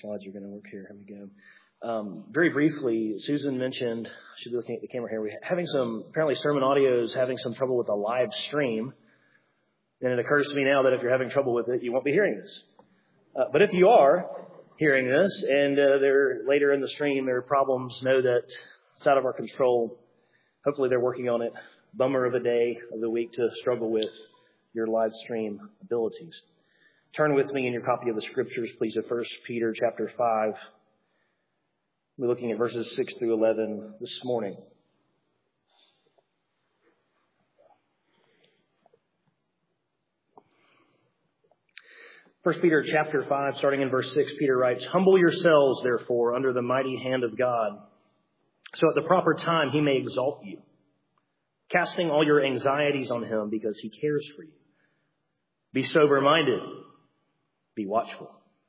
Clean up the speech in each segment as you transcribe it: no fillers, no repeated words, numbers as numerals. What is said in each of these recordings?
slides are going to work here. Here we go. Very briefly, Susan mentioned, should be looking at the camera here, we're having apparently sermon audio is having some trouble with the live stream. And it occurs to me now that if you're having trouble with it, you won't be hearing this. But if you are hearing this and later in the stream there are problems, know that it's out of our control. Hopefully they're working on it. Bummer of a day of the week to struggle with your live stream abilities. Turn with me in your copy of the scriptures, please, to 1 Peter chapter 5. We're looking at verses 6 through 11 this morning. 1 Peter chapter 5, starting in verse 6, Peter writes, "Humble yourselves, therefore, under the mighty hand of God, so at the proper time he may exalt you, casting all your anxieties on him because he cares for you. Be sober-minded. Be watchful.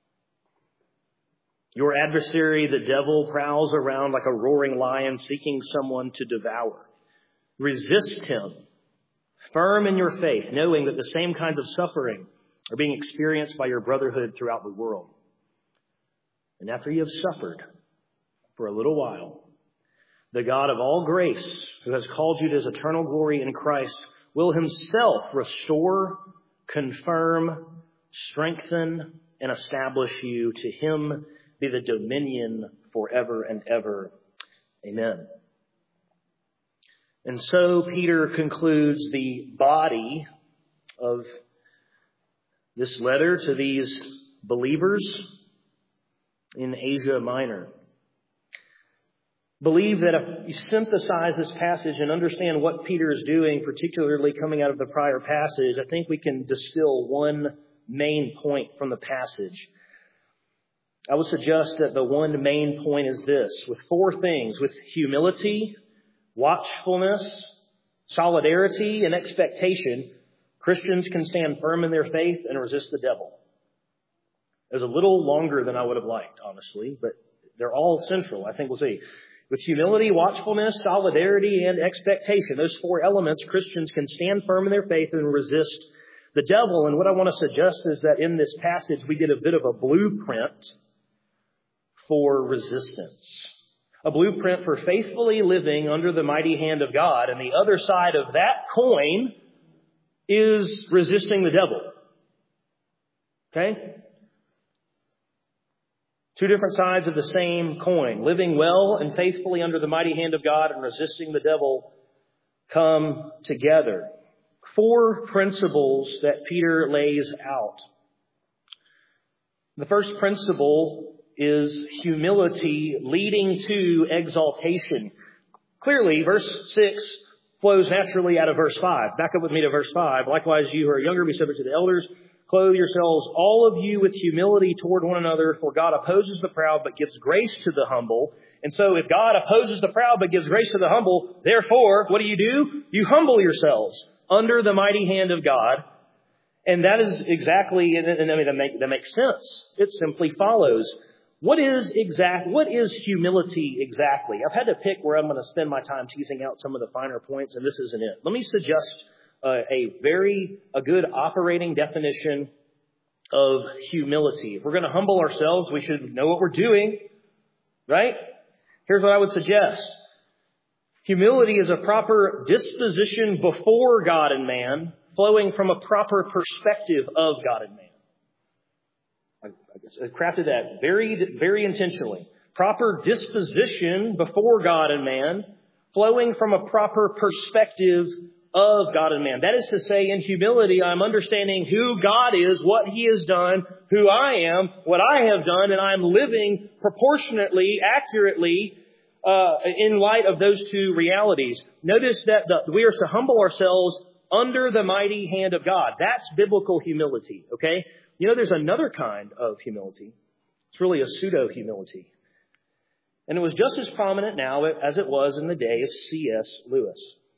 Your adversary, the devil, prowls around like a roaring lion seeking someone to devour. Resist him, firm in your faith, knowing that the same kinds of suffering are being experienced by your brotherhood throughout the world. And after you have suffered for a little while, the God of all grace, who has called you to his eternal glory in Christ, will himself restore, confirm, strengthen, and establish you. To him be the dominion forever and ever. Amen." And so Peter concludes the body of this letter to these believers in Asia Minor. Believe that if you synthesize this passage and understand what Peter is doing, particularly coming out of the prior passage, I think we can distill one main point from the passage. I would suggest that the one main point is this: with four things, with humility, watchfulness, solidarity, and expectation, Christians can stand firm in their faith and resist the devil. It was a little longer than I would have liked, honestly, but they're all central, I think we'll see. With humility, watchfulness, solidarity, and expectation, those four elements, Christians can stand firm in their faith and resist the devil. And what I want to suggest is that in this passage, we get a bit of a blueprint for resistance. A blueprint for faithfully living under the mighty hand of God. And the other side of that coin is resisting the devil. Okay? Two different sides of the same coin. Living well and faithfully under the mighty hand of God and resisting the devil come together. Four principles that Peter lays out. The first principle is humility leading to exaltation. Clearly, verse 6 flows naturally out of verse 5. Back up with me to verse 5. "Likewise, you who are younger, be subject to the elders. Clothe yourselves, all of you, with humility toward one another, for God opposes the proud, but gives grace to the humble." And so if God opposes the proud, but gives grace to the humble, therefore, what do? You humble yourselves under the mighty hand of God. And that is exactly, and I mean, that makes sense. It simply follows. What is humility exactly? I've had to pick where I'm going to spend my time teasing out some of the finer points, and this isn't it. Let me suggest a good operating definition of humility. If we're going to humble ourselves, we should know what we're doing, right? Here's what I would suggest. Humility is a proper disposition before God and man, flowing from a proper perspective of God and man. I crafted that very, very intentionally. Proper disposition before God and man, flowing from a proper perspective of God and man. That is to say, in humility, I'm understanding who God is, what he has done, who I am, what I have done, and I'm living proportionately, accurately, in light of those two realities. Notice that we are to humble ourselves under the mighty hand of God. That's biblical humility, okay? You know, there's another kind of humility. It's really a pseudo-humility. And it was just as prominent now as it was in the day of C.S. Lewis.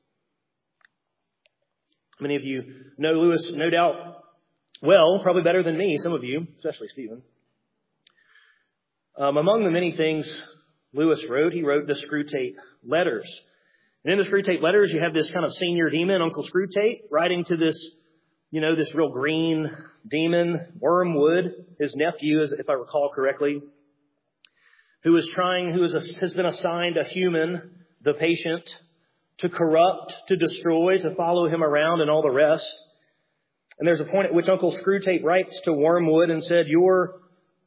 Many of you know Lewis, no doubt, well, probably better than me, some of you, especially Stephen. Among the many things Lewis wrote, he wrote the Screwtape Letters. And in the Screwtape Letters, you have this kind of senior demon, Uncle Screwtape, writing to this real green demon, Wormwood, his nephew, if I recall correctly. has been assigned a human, the patient, to corrupt, to destroy, to follow him around and all the rest. And there's a point at which Uncle Screwtape writes to Wormwood and said, your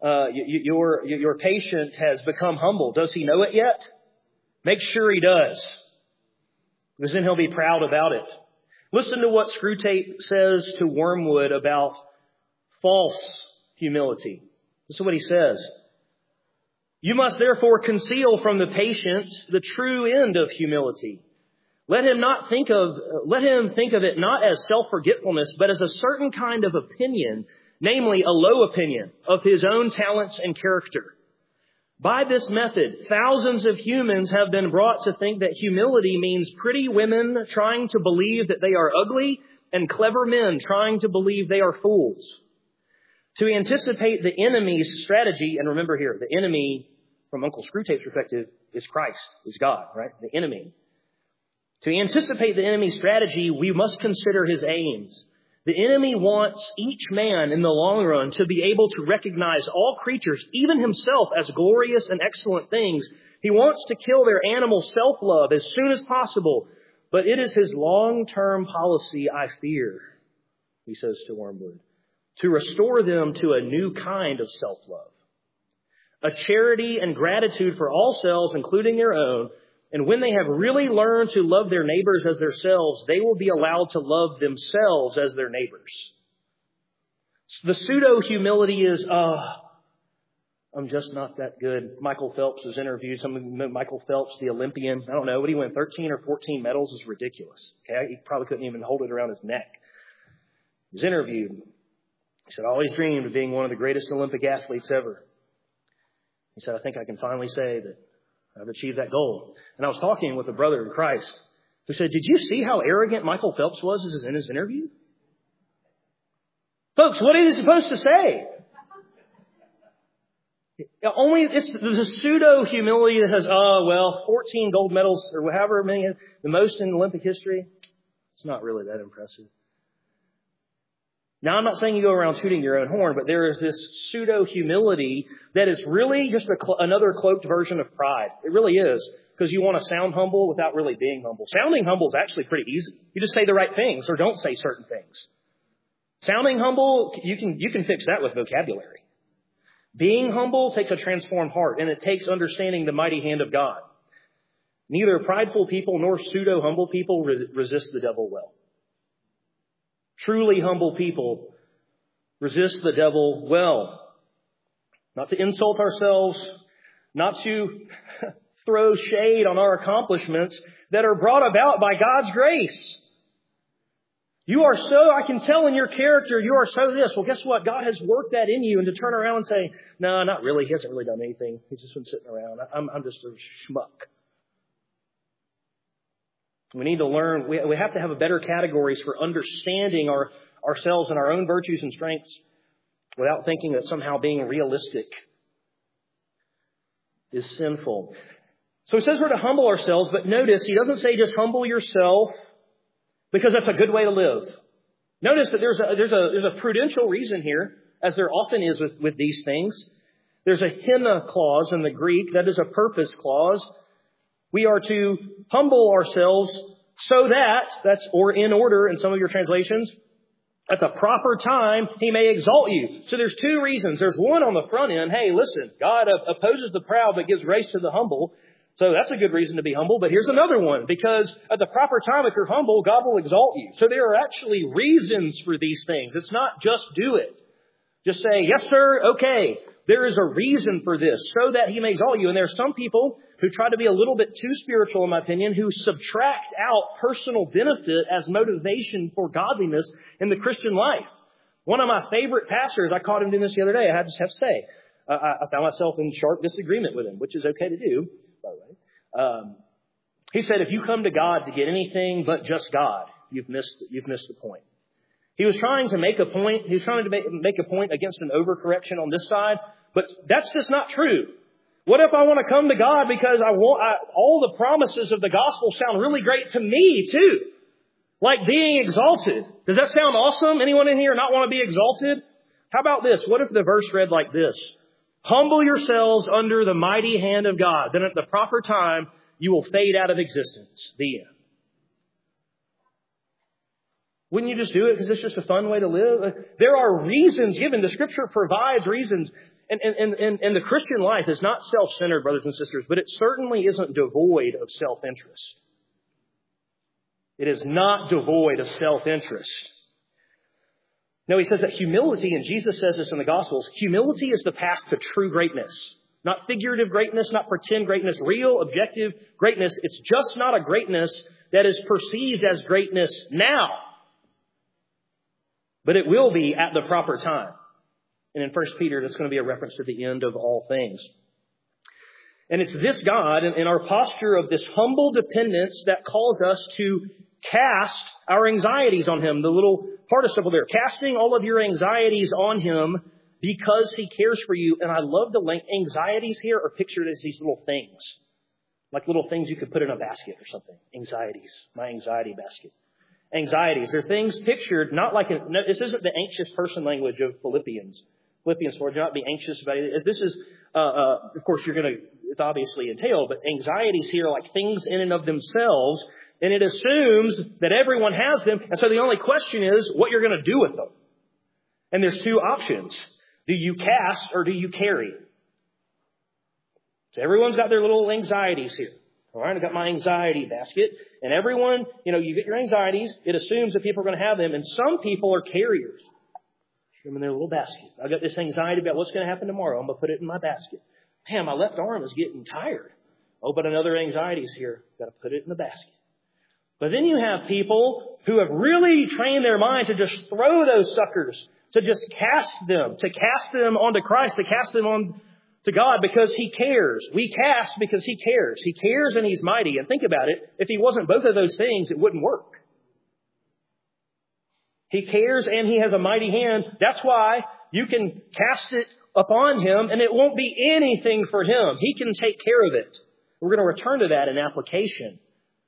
patient has become humble. Does he know it yet? Make sure he does, because then he'll be proud about it. Listen to what Screwtape says to Wormwood about false humility. This is what he says. You must therefore conceal from the patient the true end of humility. Let him think of it not as self-forgetfulness, but as a certain kind of opinion, namely a low opinion of his own talents and character. By this method, thousands of humans have been brought to think that humility means pretty women trying to believe that they are ugly and clever men trying to believe they are fools. To anticipate the enemy's strategy, and remember here, the enemy, from Uncle Screwtape's perspective, is Christ, is God, right? The enemy. To anticipate the enemy's strategy, we must consider his aims. The enemy wants each man in the long run to be able to recognize all creatures, even himself, as glorious and excellent things. He wants to kill their animal self-love as soon as possible. But it is his long-term policy, I fear, he says to Wormwood, to restore them to a new kind of self-love. A charity and gratitude for all selves, including their own. And when they have really learned to love their neighbors as themselves, they will be allowed to love themselves as their neighbors. The pseudo-humility is, I'm just not that good. Michael Phelps was interviewed. Some of you know Michael Phelps, the Olympian. I don't know. What he win? 13 or 14 medals is ridiculous. Okay, he probably couldn't even hold it around his neck. He was interviewed. He said, I always dreamed of being one of the greatest Olympic athletes ever. He said, I think I can finally say that I've achieved that goal. And I was talking with a brother in Christ who said, did you see how arrogant Michael Phelps was in his interview? Folks, what is he supposed to say? It's the pseudo-humility that says, 14 gold medals or however many, the most in Olympic history. It's not really that impressive. Now, I'm not saying you go around tooting your own horn, but there is this pseudo-humility that is really just another cloaked version of pride. It really is, because you want to sound humble without really being humble. Sounding humble is actually pretty easy. You just say the right things or don't say certain things. Sounding humble, you can fix that with vocabulary. Being humble takes a transformed heart, and it takes understanding the mighty hand of God. Neither prideful people nor pseudo-humble people resist the devil well. Truly humble people resist the devil well. Not to insult ourselves, not to throw shade on our accomplishments that are brought about by God's grace. You are so, I can tell in your character, you are so this. Well, guess what? God has worked that in you, and to turn around and say, no, not really. He hasn't really done anything. He's just been sitting around. I'm just a schmuck. We need to learn. We have to have better categories for understanding ourselves and our own virtues and strengths without thinking that somehow being realistic is sinful. So he says we're to humble ourselves, but notice he doesn't say just humble yourself because that's a good way to live. Notice that there's a prudential reason here, as there often is with these things. There's a hina clause in the Greek. That is a purpose clause. We are to humble ourselves so that's, or in order in some of your translations, at the proper time, he may exalt you. So there's two reasons. There's one on the front end. Hey, listen, God opposes the proud, but gives grace to the humble. So that's a good reason to be humble. But here's another one, because at the proper time, if you're humble, God will exalt you. So there are actually reasons for these things. It's not just do it. Just say, yes, sir. Okay. There is a reason for this so that he may exalt you. And there are some people who try to be a little bit too spiritual, in my opinion, who subtract out personal benefit as motivation for godliness in the Christian life. One of my favorite pastors, I caught him doing this the other day. I just have to say, I found myself in sharp disagreement with him, which is okay to do, by the way. He said, if you come to God to get anything but just God, you've missed the point. He was trying to make a point. He was trying to make a point against an overcorrection on this side, but that's just not true. What if I want to come to God because all the promises of the gospel sound really great to me too? Like being exalted. Does that sound awesome? Anyone in here not want to be exalted? How about this? What if the verse read like this? Humble yourselves under the mighty hand of God. Then at the proper time, you will fade out of existence. The end. Wouldn't you just do it because it's just a fun way to live? There are reasons given. The Scripture provides reasons. And the Christian life is not self-centered, brothers and sisters, but it certainly isn't devoid of self-interest. It is not devoid of self-interest. No, he says that humility, and Jesus says this in the Gospels, humility is the path to true greatness. Not figurative greatness, not pretend greatness, real, objective greatness. It's just not a greatness that is perceived as greatness now. But it will be at the proper time. And in 1 Peter, that's going to be a reference to the end of all things. And it's this God and our posture of this humble dependence that calls us to cast our anxieties on Him. The little participle there, casting all of your anxieties on Him because He cares for you. And I love the length. Anxieties here are pictured as these little things, like little things you could put in a basket or something. Anxieties, my anxiety basket. Anxieties, they're things pictured not like, this isn't the anxious person language of Philippians. Philippians 4, do not be anxious about it. This is, of course, it's obviously entailed, but anxieties here are like things in and of themselves, and it assumes that everyone has them, and so the only question is what you're going to do with them. And there's two options. Do you cast or do you carry? So everyone's got their little anxieties here. All right, I got my anxiety basket, and everyone, you get your anxieties. It assumes that people are going to have them, and some people are carriers. Them in their little basket. I got this anxiety about what's going to happen tomorrow. I'm going to put it in my basket. Man, my left arm is getting tired. Oh, but another anxiety is here. Got to put it in the basket. But then you have people who have really trained their mind to just throw those suckers, to just cast them onto Christ, to cast them on to God because He cares. We cast because He cares. He cares and He's mighty. And think about it. If He wasn't both of those things, it wouldn't work. He cares and He has a mighty hand. That's why you can cast it upon Him and it won't be anything for Him. He can take care of it. We're going to return to that in application.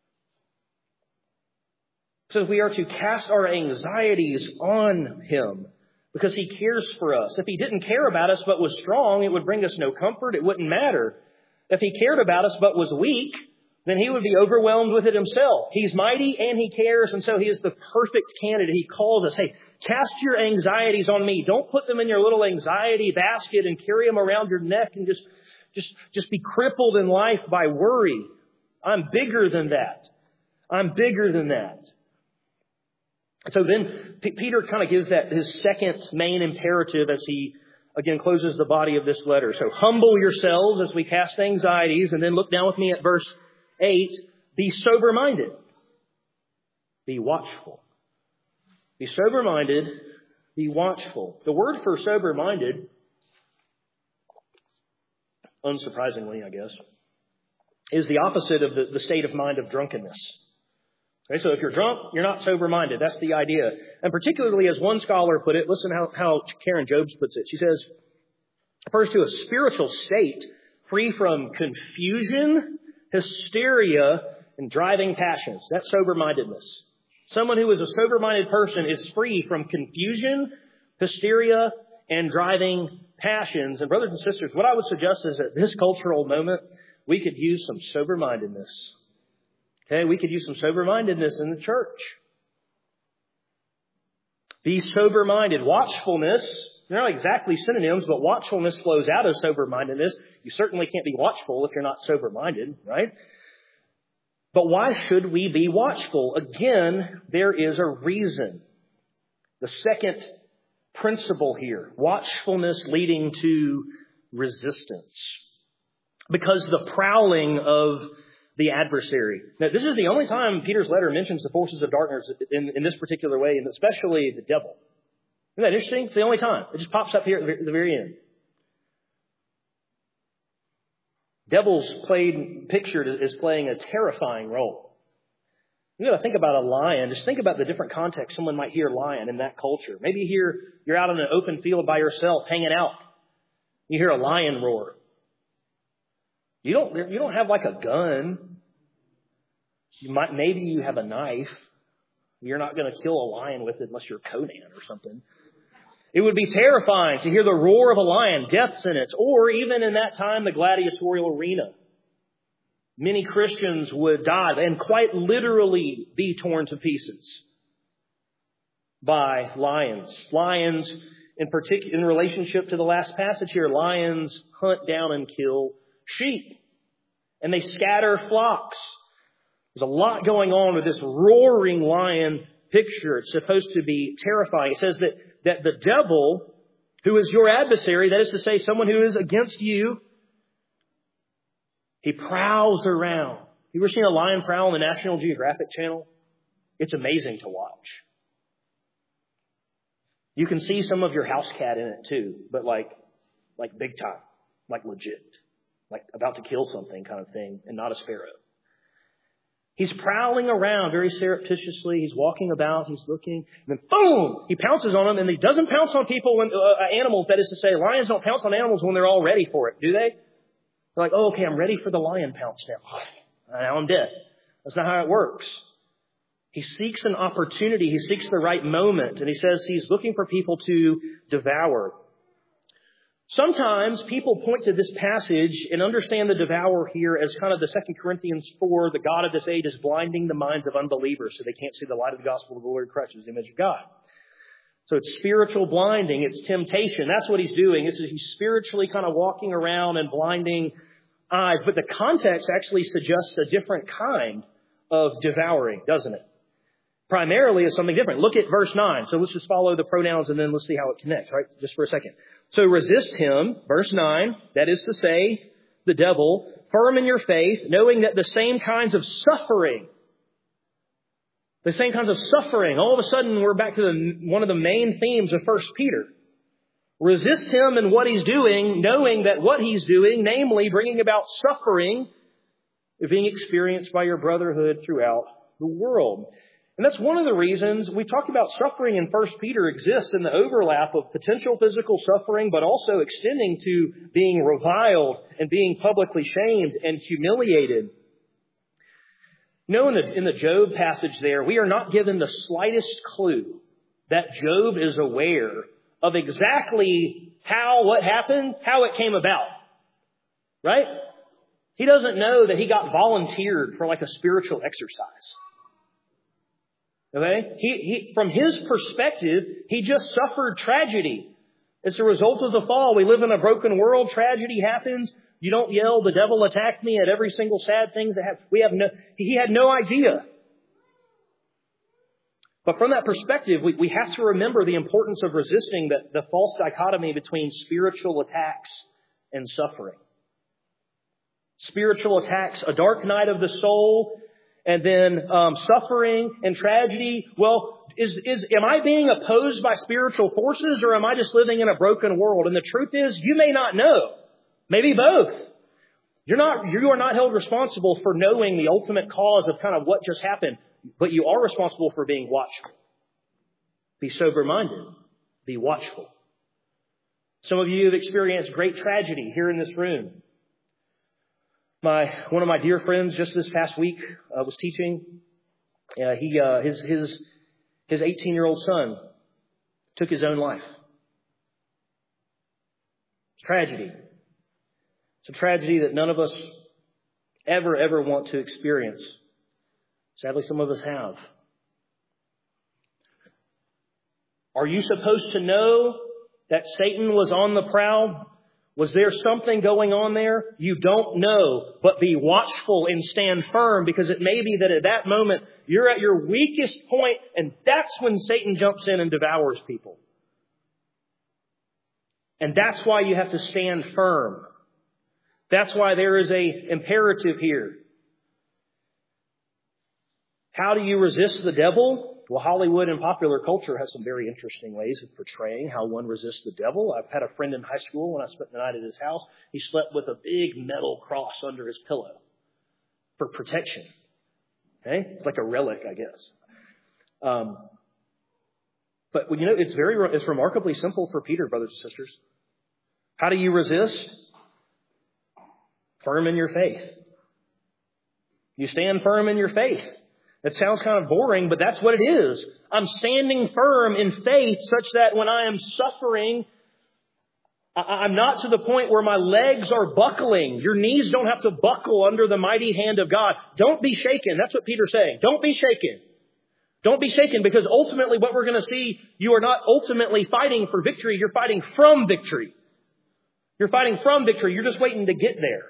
So we are to cast our anxieties on Him because He cares for us. If He didn't care about us but was strong, it would bring us no comfort. It wouldn't matter. If He cared about us but was weak, then He would be overwhelmed with it Himself. He's mighty and He cares, and so He is the perfect candidate. He calls us, hey, cast your anxieties on me. Don't put them in your little anxiety basket and carry them around your neck and just be crippled in life by worry. I'm bigger than that. I'm bigger than that. So then Peter kind of gives that his second main imperative as he, again, closes the body of this letter. So humble yourselves as we cast anxieties, and then look down with me at verse 8, be sober-minded. Be watchful. Be sober-minded. Be watchful. The word for sober-minded, unsurprisingly, I guess, is the opposite of the state of mind of drunkenness. Okay, so if you're drunk, you're not sober-minded. That's the idea. And particularly, as one scholar put it, listen how Karen Jobes puts it. She says, refers to a spiritual state free from confusion, hysteria, and driving passions. That's sober-mindedness. Someone who is a sober-minded person is free from confusion, hysteria, and driving passions. And brothers and sisters, what I would suggest is at this cultural moment, we could use some sober-mindedness. Okay, we could use some sober-mindedness in the church. Be sober-minded. Watchfulness, they're not exactly synonyms, but watchfulness flows out of sober-mindedness. You certainly can't be watchful if you're not sober-minded, right? But why should we be watchful? Again, there is a reason. The second principle here, watchfulness leading to resistance. Because the prowling of the adversary. Now, this is the only time Peter's letter mentions the forces of darkness in this particular way, and especially the devil. Isn't that interesting? It's the only time. It just pops up here at the very end. Devil's pictured as playing a terrifying role. You got to think about a lion. Just think about the different contexts someone might hear lion in that culture. Maybe you're out in an open field by yourself, hanging out. You hear a lion roar. You don't have like a gun. Maybe you have a knife. You're not going to kill a lion with it unless you're Conan or something. It would be terrifying to hear the roar of a lion, death sentence, or even in that time, the gladiatorial arena. Many Christians would die and quite literally be torn to pieces by lions. Lions, in particular, in relationship to the last passage here, lions hunt down and kill sheep. And they scatter flocks. There's a lot going on with this roaring lion picture. It's supposed to be terrifying. It says that the devil, who is your adversary, that is to say, someone who is against you, he prowls around. You ever seen a lion prowl on the National Geographic Channel? It's amazing to watch. You can see some of your house cat in it too, but like big time, like legit, like about to kill something kind of thing, and not a sparrow. He's prowling around very surreptitiously. He's walking about. He's looking. And then, boom! He pounces on them. And he doesn't pounce on people, animals. That is to say, lions don't pounce on animals when they're all ready for it, do they? They're like, oh, okay, I'm ready for the lion pounce now. Now I'm dead. That's not how it works. He seeks an opportunity. He seeks the right moment. And he says he's looking for people to devour. Sometimes people point to this passage and understand the devour here as kind of the 2 Corinthians 4, the God of this age is blinding the minds of unbelievers so they can't see the light of the gospel of the Lord Christ as the image of God. So it's spiritual blinding. It's temptation. That's what he's doing. He's spiritually kind of walking around and blinding eyes. But the context actually suggests a different kind of devouring, doesn't it? Primarily is something different. Look at verse 9. So let's just follow the pronouns and then let's see how it connects, right? Just for a second. So resist him, verse 9, that is to say, the devil, firm in your faith, knowing that the same kinds of suffering, all of a sudden we're back to one of the main themes of 1 Peter. Resist him in what he's doing, knowing that what he's doing, namely bringing about suffering, is being experienced by your brotherhood throughout the world. And that's one of the reasons we talk about suffering in 1 Peter exists in the overlap of potential physical suffering, but also extending to being reviled and being publicly shamed and humiliated. In the Job passage there, we are not given the slightest clue that Job is aware of exactly what happened, how it came about. Right? He doesn't know that he got volunteered for like a spiritual exercise. Okay? He, from his perspective, he just suffered tragedy. It's a result of the fall. We live in a broken world. Tragedy happens. You don't yell, the devil attacked me at every single sad thing that happened. He had no idea. But from that perspective, we have to remember the importance of resisting the false dichotomy between spiritual attacks and suffering. Spiritual attacks, a dark night of the soul, and then suffering and tragedy. Well, am I being opposed by spiritual forces, or am I just living in a broken world? And the truth is, you may not know. Maybe both. You are not held responsible for knowing the ultimate cause of kind of what just happened, but you are responsible for being watchful. Be sober-minded. Be watchful. Some of you have experienced great tragedy here in this room. One of my dear friends just this past week was teaching. His 18-year-old son took his own life. It's tragedy. It's a tragedy that none of us ever want to experience. Sadly, some of us have. Are you supposed to know that Satan was on the prowl? Was there something going on there? You don't know, but be watchful and stand firm, because it may be that at that moment you're at your weakest point, and that's when Satan jumps in and devours people. And that's why you have to stand firm. That's why there is an imperative here. How do you resist the devil? Well, Hollywood and popular culture has some very interesting ways of portraying how one resists the devil. I've had a friend in high school when I spent the night at his house. He slept with a big metal cross under his pillow for protection. Okay? It's like a relic, I guess. But it's remarkably simple for Peter, brothers and sisters. How do you resist? Firm in your faith. You stand firm in your faith. It sounds kind of boring, but that's what it is. I'm standing firm in faith such that when I am suffering, I'm not to the point where my legs are buckling. Your knees don't have to buckle under the mighty hand of God. Don't be shaken. That's what Peter's saying. Don't be shaken. Don't be shaken, because ultimately what we're going to see, you are not ultimately fighting for victory. You're fighting from victory. You're fighting from victory. You're just waiting to get there.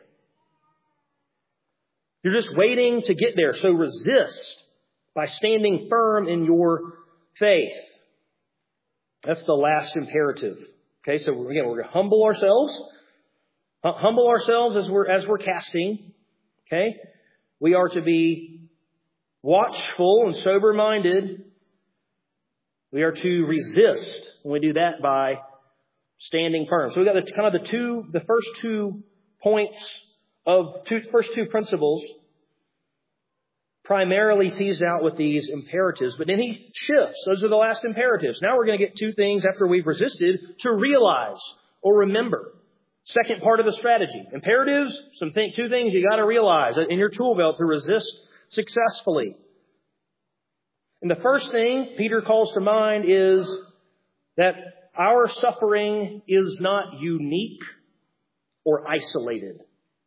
You're just waiting to get there. So resist by standing firm in your faith. That's the last imperative. Okay, so again, we're going to humble ourselves. Humble ourselves as we're casting. Okay, we are to be watchful and sober-minded. We are to resist, and we do that by standing firm. So we've got the first two points first two principles primarily teased out with these imperatives, but then he shifts. Those are the last imperatives. Now we're going to get two things after we've resisted to realize or remember. Second part of the strategy. Imperatives, two things you got to realize in your tool belt to resist successfully. And the first thing Peter calls to mind is that our suffering is not unique or isolated.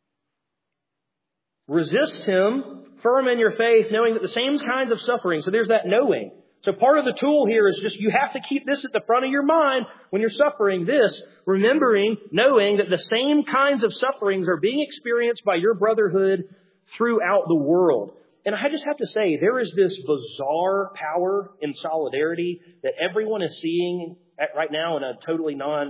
Resist him, firm in your faith, knowing that the same kinds of suffering. So there's that knowing. So part of the tool here is just you have to keep this at the front of your mind when you're suffering this, remembering, knowing that the same kinds of sufferings are being experienced by your brotherhood throughout the world. And I just have to say, there is this bizarre power in solidarity that everyone is seeing right now in a totally I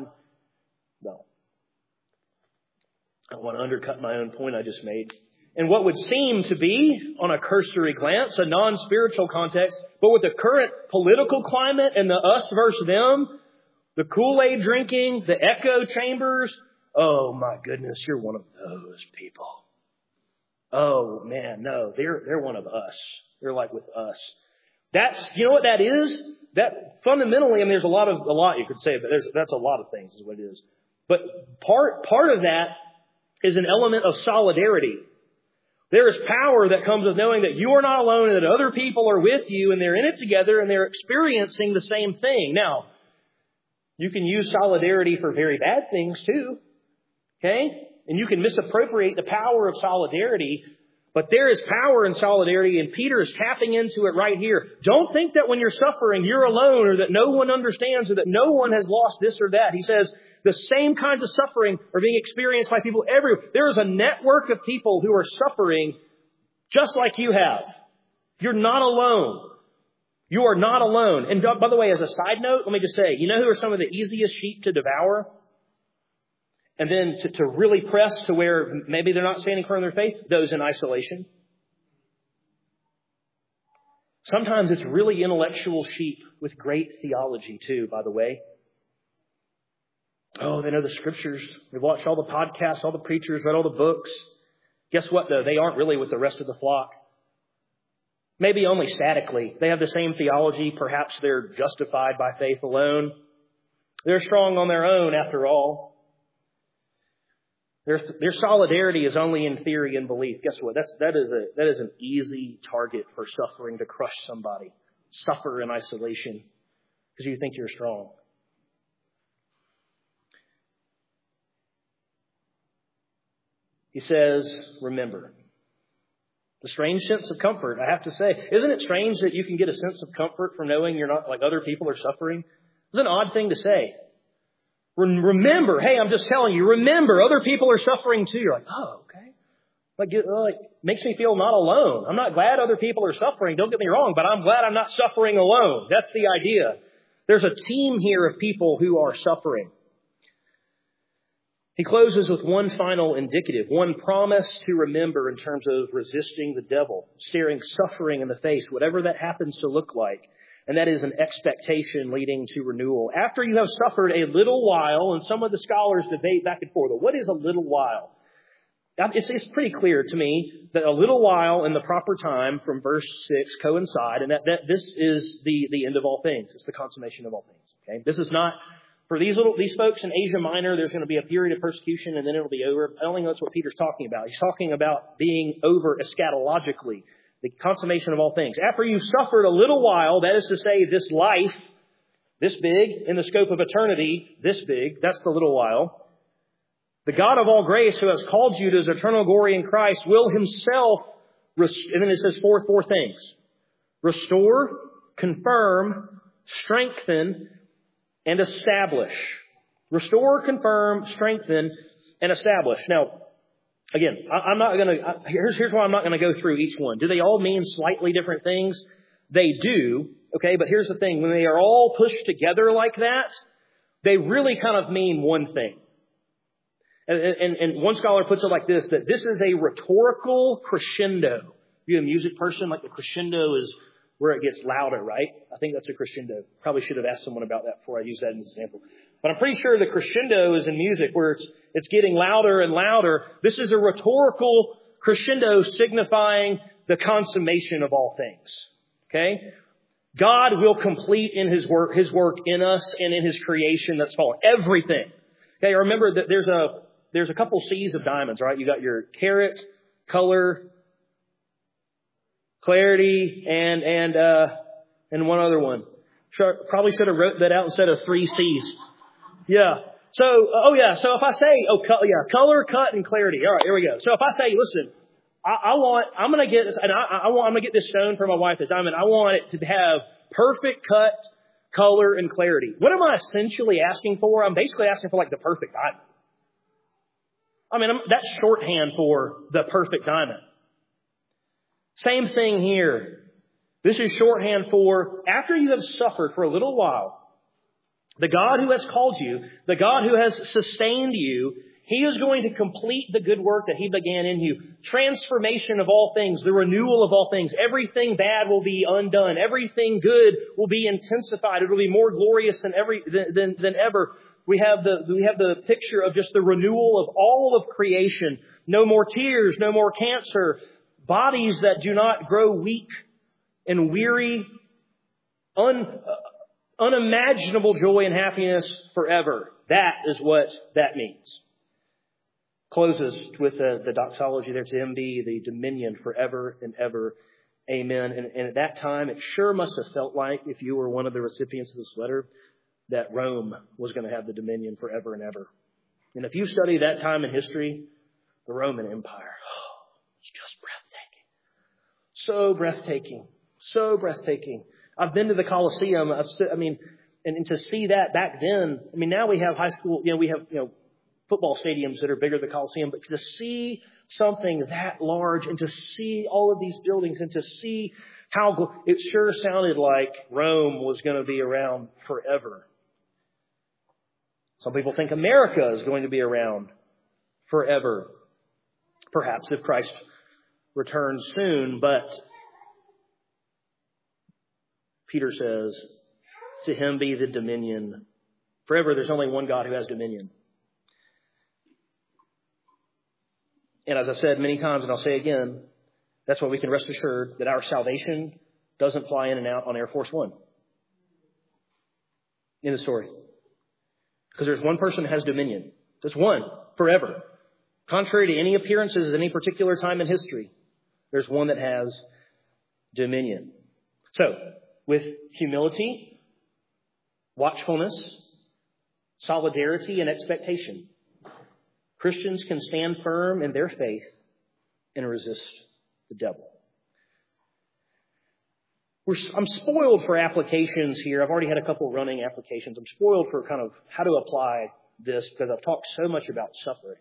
don't want to undercut my own point I just made. And what would seem to be, on a cursory glance, a non-spiritual context, but with the current political climate and the us versus them, the Kool-Aid drinking, the echo chambers, oh my goodness, you're one of those people. Oh man, no, they're one of us. They're like with us. You know what that is? That fundamentally, I mean, there's a lot you could say, but that's a lot of things is what it is. But part of that is an element of solidarity. There is power that comes with knowing that you are not alone and that other people are with you and they're in it together and they're experiencing the same thing. Now, you can use solidarity for very bad things too. Okay? And you can misappropriate the power of solidarity, but there is power in solidarity, and Peter is tapping into it right here. Don't think that when you're suffering, you're alone, or that no one understands, or that no one has lost this or that. He says the same kinds of suffering are being experienced by people everywhere. There is a network of people who are suffering just like you have. You're not alone. You are not alone. And by the way, as a side note, let me just say, you know who are some of the easiest sheep to devour? And then to really press to where maybe they're not standing firm in their faith? Those in isolation. Sometimes it's really intellectual sheep with great theology too, by the way. Oh, they know the scriptures. They've watched all the podcasts, all the preachers, read all the books. Guess what, though? They aren't really with the rest of the flock. Maybe only statically. They have the same theology. Perhaps they're justified by faith alone. They're strong on their own, after all. Their solidarity is only in theory and belief. Guess what? That is an easy target for suffering to crush somebody. Suffer in isolation because you think you're strong. He says, remember. The strange sense of comfort, I have to say. Isn't it strange that you can get a sense of comfort from knowing you're not like other people are suffering? It's an odd thing to say. Remember, hey, I'm just telling you, remember, other people are suffering too. You're like, oh, okay. Like, makes me feel not alone. I'm not glad other people are suffering. Don't get me wrong, but I'm glad I'm not suffering alone. That's the idea. There's a team here of people who are suffering. He closes with one final indicative, one promise to remember in terms of resisting the devil, staring suffering in the face, whatever that happens to look like. And that is an expectation leading to renewal. After you have suffered a little while, and some of the scholars debate back and forth, what is a little while? It's pretty clear to me that a little while in the proper time from verse 6 coincide, and that this is the end of all things. It's the consummation of all things. Okay, this is not for these folks in Asia Minor. There's going to be a period of persecution, and then it'll be over. I don't think that's what Peter's talking about. He's talking about being over eschatologically. The consummation of all things. After you've suffered a little while, that is to say, this life, this big, in the scope of eternity, this big, that's the little while. The God of all grace, who has called you to His eternal glory in Christ, will Himself, and then it says four things. Restore, confirm, strengthen, and establish. Restore, confirm, strengthen, and establish. Now, again, I'm not going to, here's why I'm not going to go through each one. Do they all mean slightly different things? They do. Okay, but here's the thing. When they are all pushed together like that, they really kind of mean one thing. And one scholar puts it like this, that this is a rhetorical crescendo. You're a music person, like the crescendo is where it gets louder, right? I think that's a crescendo. Probably should have asked someone about that before I used that as an example. But I'm pretty sure the crescendo is in music where it's getting louder and louder. This is a rhetorical crescendo signifying the consummation of all things. Okay? God will complete in His work in us and in His creation that's fallen. Everything. Okay, remember that there's a couple C's of diamonds, right? You got your carat, color, clarity, and one other one. Probably should have wrote that out instead of 3 C's. Yeah. So if I say, color, cut, and clarity. All right, here we go. So if I say, listen, I'm going to get this, and I'm going to get this stone for my wife, this diamond. I want it to have perfect cut, color, and clarity. What am I essentially asking for? I'm basically asking for like the perfect diamond. I mean, that's shorthand for the perfect diamond. Same thing here. This is shorthand for after you have suffered for a little while, the God who has called you, the God who has sustained you, He is going to complete the good work that He began in you. Transformation of all things, the renewal of all things. Everything bad will be undone. Everything good will be intensified. It will be more glorious than ever. We have the picture of just the renewal of all of creation. No more tears, no more cancer, bodies that do not grow weak and weary, unimaginable joy and happiness forever. That is what that means. Closes with the doxology there, to Him be the dominion forever and ever. Amen. And at that time, it sure must have felt like, if you were one of the recipients of this letter, that Rome was going to have the dominion forever and ever. And if you study that time in history, the Roman Empire, it's just breathtaking. So breathtaking. So breathtaking. I've been to the Colosseum. And to see that back then, now we have high school, we have, football stadiums that are bigger than the Colosseum, but to see something that large and to see all of these buildings and to see how it sure sounded like Rome was going to be around forever. Some people think America is going to be around forever. Perhaps if Christ returns soon, but Peter says, to Him be the dominion forever. There's only one God who has dominion. And as I've said many times, and I'll say again, that's why we can rest assured that our salvation doesn't fly in and out on Air Force One. In the story. Because there's one person who has dominion. There's one, forever. Contrary to any appearances at any particular time in history, there's one that has dominion. So, with humility, watchfulness, solidarity, and expectation, Christians can stand firm in their faith and resist the devil. I'm spoiled for applications here. I've already had a couple running applications. I'm spoiled for kind of how to apply this because I've talked so much about suffering.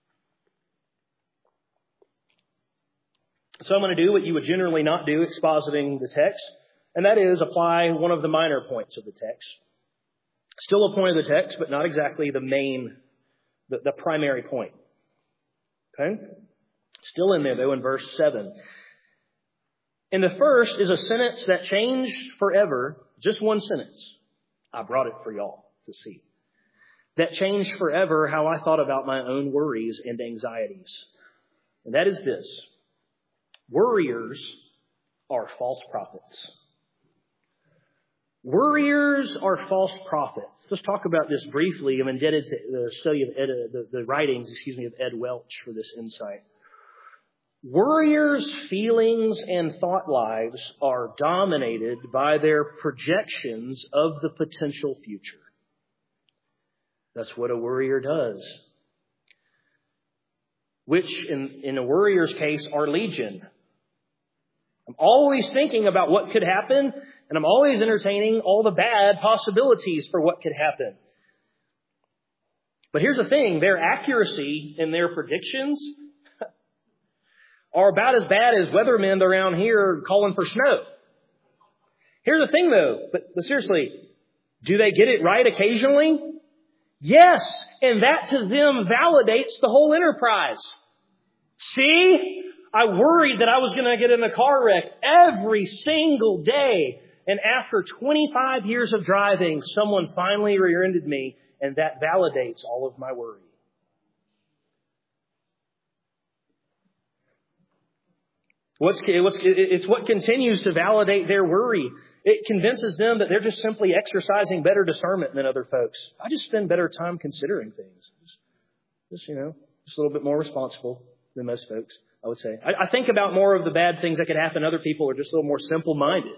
So I'm going to do what you would generally not do expositing the text, and that is apply one of the minor points of the text. Still a point of the text, but not exactly the main, the primary point. Okay? Still in there, though, in verse 7. And the first is a sentence that changed forever. Just one sentence. I brought it for y'all to see. That changed forever how I thought about my own worries and anxieties. And that is this. Worriers are false prophets. Worriers are false prophets. Let's talk about this briefly. I'm indebted to the study of the writings, of Ed Welch for this insight. Worriers' feelings and thought lives are dominated by their projections of the potential future. That's what a worrier does. Which, in a worrier's case, are legion. I'm always thinking about what could happen, and I'm always entertaining all the bad possibilities for what could happen. But here's the thing, their accuracy in their predictions are about as bad as weathermen around here calling for snow. Here's the thing though, but seriously, do they get it right occasionally? Yes, and that to them validates the whole enterprise. See? I worried that I was going to get in a car wreck every single day. And after 25 years of driving, someone finally rear-ended me, and that validates all of my worry. It's what continues to validate their worry. It convinces them that they're just simply exercising better discernment than other folks. I just spend better time considering things. Just a little bit more responsible than most folks, I would say. I think about more of the bad things that could happen. Other people are just a little more simple-minded,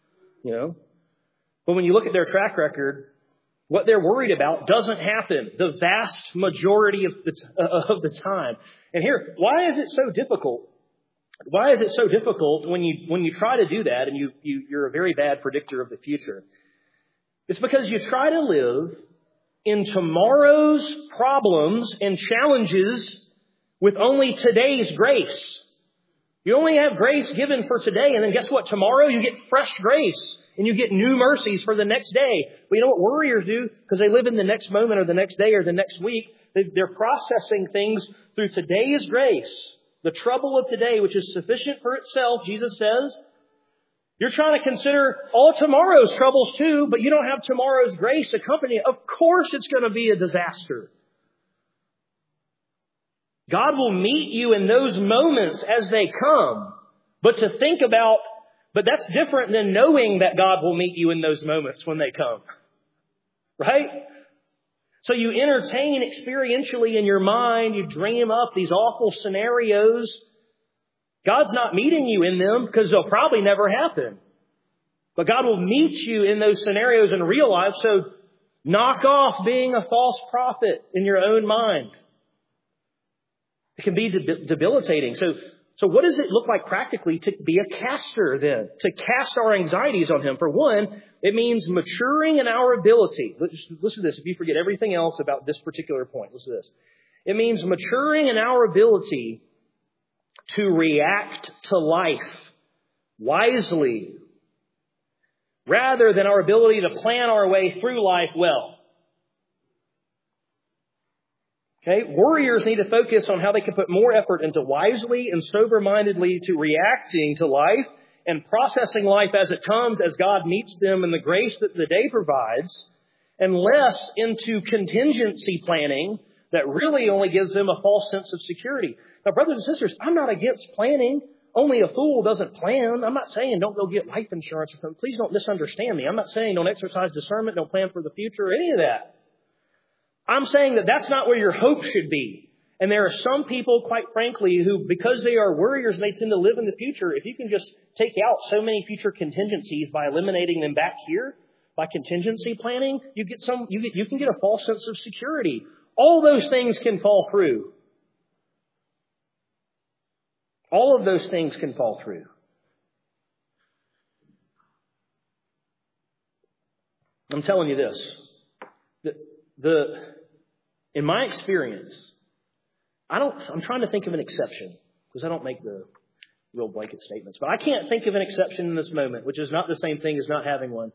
But when you look at their track record, what they're worried about doesn't happen the vast majority of the time. And here, why is it so difficult? Why is it so difficult when you try to do that and you're a very bad predictor of the future? It's because you try to live in tomorrow's problems and challenges with only today's grace. You only have grace given for today, and then guess what? Tomorrow you get fresh grace and you get new mercies for the next day. But you know what worriers do? Because they live in the next moment or the next day or the next week. They're processing things through today's grace. The trouble of today, which is sufficient for itself, Jesus says. You're trying to consider all tomorrow's troubles too, but you don't have tomorrow's grace accompanying it. Of course it's going to be a disaster. God will meet you in those moments as they come. But that's different than knowing that God will meet you in those moments when they come. Right? So you entertain experientially in your mind, you dream up these awful scenarios. God's not meeting you in them because they'll probably never happen. But God will meet you in those scenarios in real life, so knock off being a false prophet in your own mind. It can be debilitating. So what does it look like practically to be a caster then? To cast our anxieties on Him. For one, it means maturing in our ability. Listen to this. If you forget everything else about this particular point, listen to this. It means maturing in our ability to react to life wisely rather than our ability to plan our way through life well. Okay, worriers need to focus on how they can put more effort into wisely and sober-mindedly to reacting to life and processing life as it comes, as God meets them in the grace that the day provides, and less into contingency planning that really only gives them a false sense of security. Now, brothers and sisters, I'm not against planning. Only a fool doesn't plan. I'm not saying don't go get life insurance or something. Please don't misunderstand me. I'm not saying don't exercise discernment, don't plan for the future, or any of that. I'm saying that that's not where your hope should be. And there are some people, quite frankly, who, because they are worriers and they tend to live in the future, if you can just take out so many future contingencies by eliminating them back here, by contingency planning, you can get a false sense of security. All those things can fall through. All of those things can fall through. I'm telling you this. In my experience, I'm trying to think of an exception because I don't make the real blanket statements, but I can't think of an exception in this moment, which is not the same thing as not having one.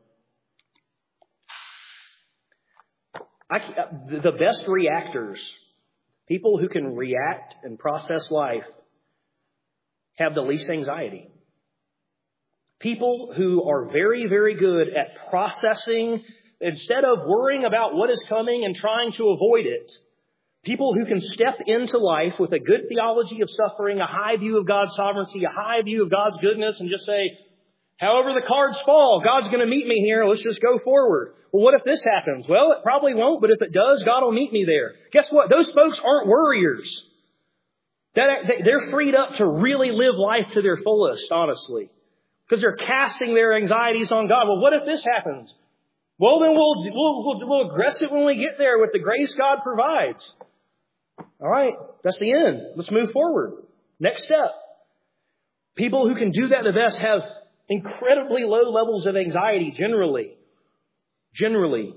The best reactors, people who can react and process life, have the least anxiety. People who are very, very good at processing. Instead of worrying about what is coming and trying to avoid it, people who can step into life with a good theology of suffering, a high view of God's sovereignty, a high view of God's goodness, and just say, however the cards fall, God's going to meet me here. Let's just go forward. Well, what if this happens? Well, it probably won't, but if it does, God will meet me there. Guess what? Those folks aren't worriers. They're freed up to really live life to their fullest, honestly. Because they're casting their anxieties on God. Well, what if this happens? Well, then we'll address it when we get there with the grace God provides. All right, that's the end. Let's move forward. Next step. People who can do that the best have incredibly low levels of anxiety generally. Generally.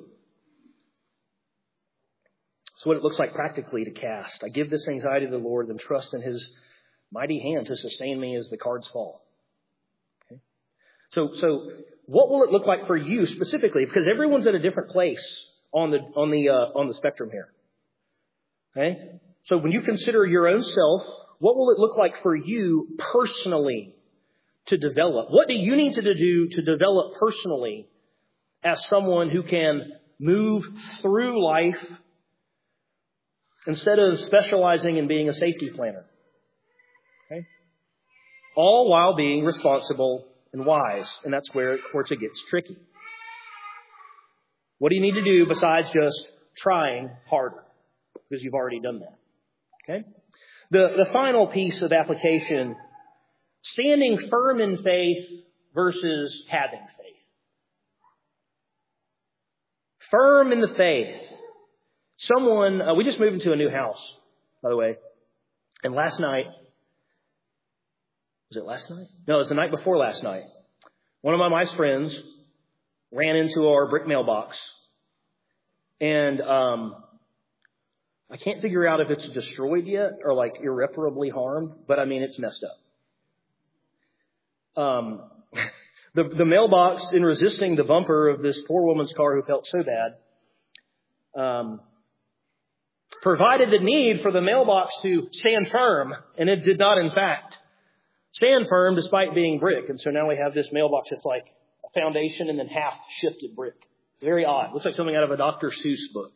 That's what it looks like practically to cast. I give this anxiety to the Lord and trust in His mighty hand to sustain me as the cards fall. Okay? So what will it look like for you specifically? Because everyone's at a different place on the spectrum here. Okay? So when you consider your own self, what will it look like for you personally to develop? What do you need to do to develop personally as someone who can move through life instead of specializing in being a safety planner? Okay? All while being responsible and wise. And that's where, of course, it gets tricky. What do you need to do besides just trying harder? Because you've already done that. Okay? The final piece of application, standing firm in faith versus having faith. Firm in the faith. We just moved into a new house, by the way. And last night, was it last night? No, it was the night before last night. One of my wife's friends ran into our brick mailbox. And I can't figure out if it's destroyed yet or like irreparably harmed, but I mean, it's messed up. The mailbox, in resisting the bumper of this poor woman's car who felt so bad, provided the need for the mailbox to stand firm, and it did not, in fact, stand firm despite being brick. And so now we have this mailbox that's like a foundation and then half shifted brick. Very odd. Looks like something out of a Dr. Seuss book.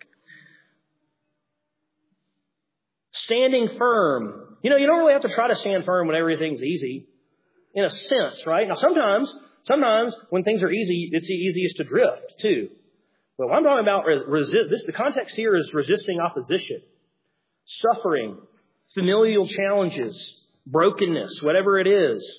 Standing firm. You don't really have to try to stand firm when everything's easy, in a sense, right? Now, sometimes when things are easy, it's the easiest to drift, too. But what I'm talking about, the context here is resisting opposition, suffering, familial challenges, brokenness, whatever it is.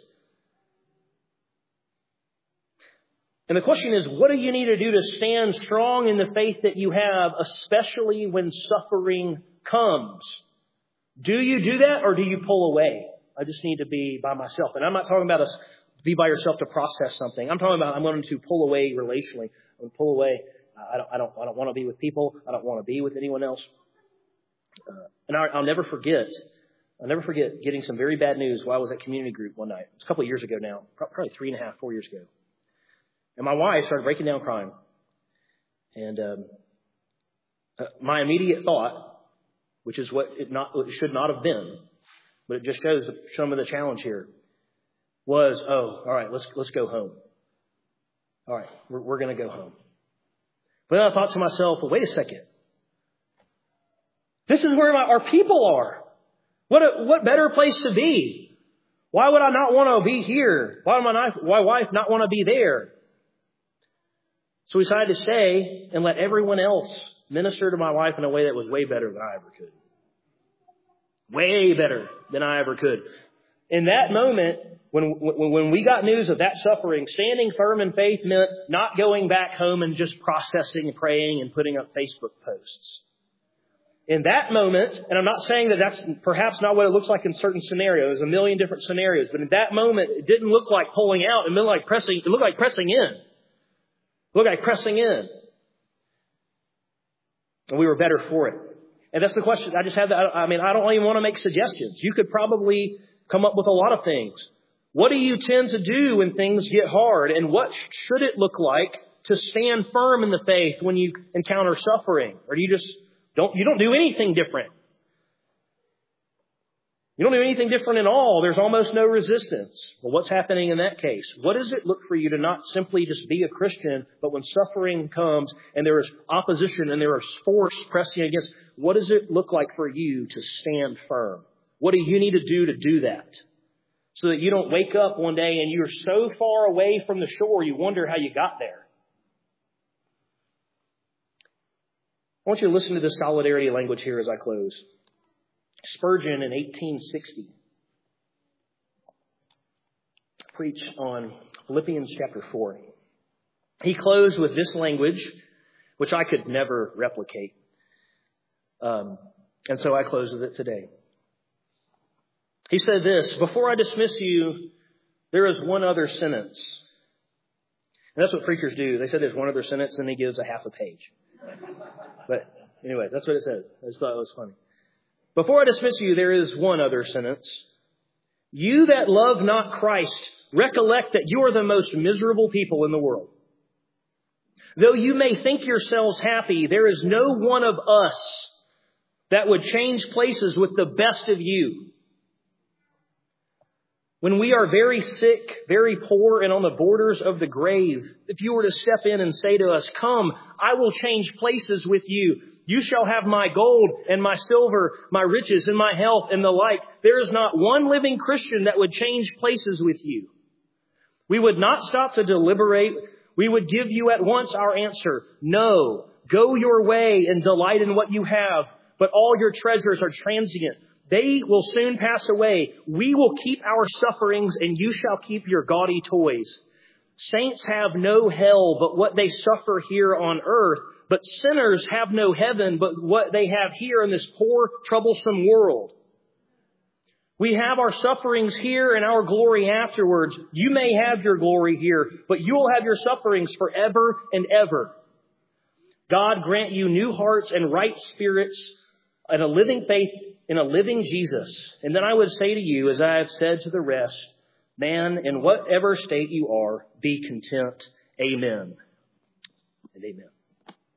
And the question is, what do you need to do to stand strong in the faith that you have, especially when suffering comes? Do you do that, or do you pull away? I just need to be by myself. And I'm not talking about be by yourself to process something. I'm talking about I'm going to pull away relationally. I'm going to pull away. I don't want to be with people. I don't want to be with anyone else. And I'll never forget getting some very bad news while I was at community group one night. It was a couple of years ago now, probably 4 years ago. And my wife started breaking down crying. And my immediate thought, which is what it should not have been, but it just shows some of the challenge here, was, all right, let's go home. All right, we're going to go home. But then I thought to myself, well, wait a second. This is where our people are. What better place to be? Why would I not want to be here? Why would my wife not want to be there? So we decided to stay and let everyone else minister to my wife in a way that was way better than I ever could. Way better than I ever could. In that moment, when we got news of that suffering, standing firm in faith meant not going back home and just processing, praying, and putting up Facebook posts. In that moment, and I'm not saying that that's perhaps not what it looks like in certain scenarios, there's a million different scenarios, but in that moment, it didn't look like pulling out. It looked like pressing in. It looked like pressing in. And we were better for it. And that's the question. I just have that. I don't even want to make suggestions. You could probably come up with a lot of things. What do you tend to do when things get hard? And what should it look like to stand firm in the faith when you encounter suffering? Or do you don't do anything different? You don't do anything different at all. There's almost no resistance. Well, what's happening in that case? What does it look for you to not simply just be a Christian, but when suffering comes and there is opposition and there is force pressing against, what does it look like for you to stand firm? What do you need to do that? So that you don't wake up one day and you're so far away from the shore, you wonder how you got there. I want you to listen to this solidarity language here as I close. Spurgeon in 1860 preached on Philippians chapter 4. He closed with this language, which I could never replicate. And so I close with it today. He said this, "Before I dismiss you, there is one other sentence." And that's what preachers do. They said there's one other sentence, then he gives a half a page. But anyway, that's what it says. I just thought it was funny. "Before I dismiss you, there is one other sentence. You that love not Christ, recollect that you are the most miserable people in the world. Though you may think yourselves happy, there is no one of us that would change places with the best of you. When we are very sick, very poor, and on the borders of the grave, if you were to step in and say to us, 'Come, I will change places with you. You shall have my gold and my silver, my riches and my health and the like,' there is not one living Christian that would change places with you. We would not stop to deliberate. We would give you at once our answer. No, go your way and delight in what you have, but all your treasures are transient. They will soon pass away. We will keep our sufferings, and you shall keep your gaudy toys. Saints have no hell but what they suffer here on earth, but sinners have no heaven but what they have here in this poor, troublesome world. We have our sufferings here and our glory afterwards. You may have your glory here, but you will have your sufferings forever and ever. God grant you new hearts and right spirits and a living faith in a living Jesus. And then I would say to you, as I have said to the rest, man, in whatever state you are, be content. Amen and amen."